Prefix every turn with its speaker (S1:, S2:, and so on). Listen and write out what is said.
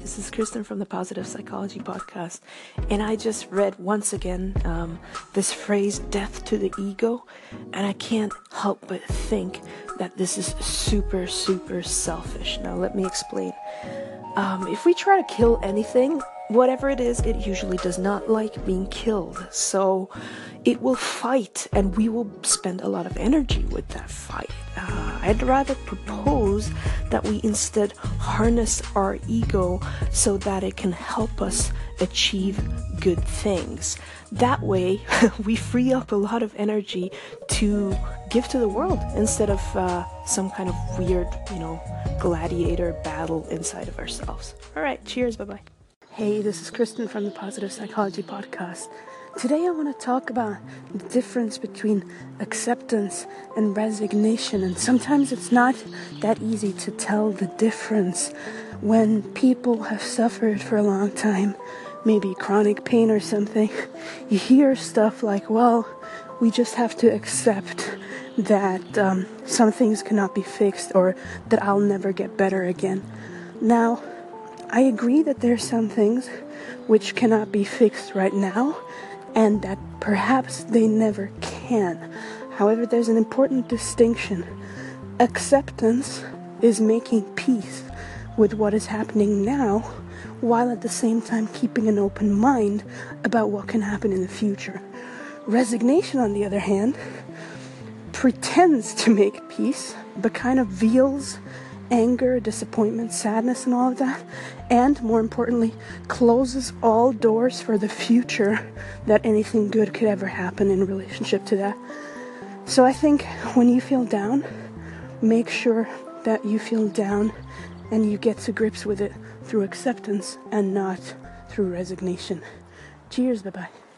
S1: this is Kristen from the Positive Psychology Podcast, and I just read once again this phrase, death to the ego, and I can't help but think that this is super, super selfish. Now, let me explain. If we try to kill anything, whatever it is, it usually does not like being killed. So it will fight, and we will spend a lot of energy with that fight. I'd rather propose that we instead harness our ego so that it can help us achieve good things. That way, we free up a lot of energy to give to the world instead of some kind of weird, gladiator battle inside of ourselves. All right, cheers, bye-bye. Hey, this is Kristen from the Positive Psychology Podcast. Today I want to talk about the difference between acceptance and resignation, and sometimes it's not that easy to tell the difference when people have suffered for a long time, maybe chronic pain or something. You hear stuff like, well, we just have to accept that some things cannot be fixed, or that I'll never get better again. Now, I agree that there are some things which cannot be fixed right now, and that perhaps they never can. However, there's an important distinction. Acceptance is making peace with what is happening now, while at the same time keeping an open mind about what can happen in the future. Resignation, on the other hand, pretends to make peace, but kind of veils anger, disappointment, sadness, and all of that, and more importantly, closes all doors for the future that anything good could ever happen in relationship to that. So I think when you feel down, make sure that you feel down and you get to grips with it through acceptance and not through resignation. Cheers, bye-bye.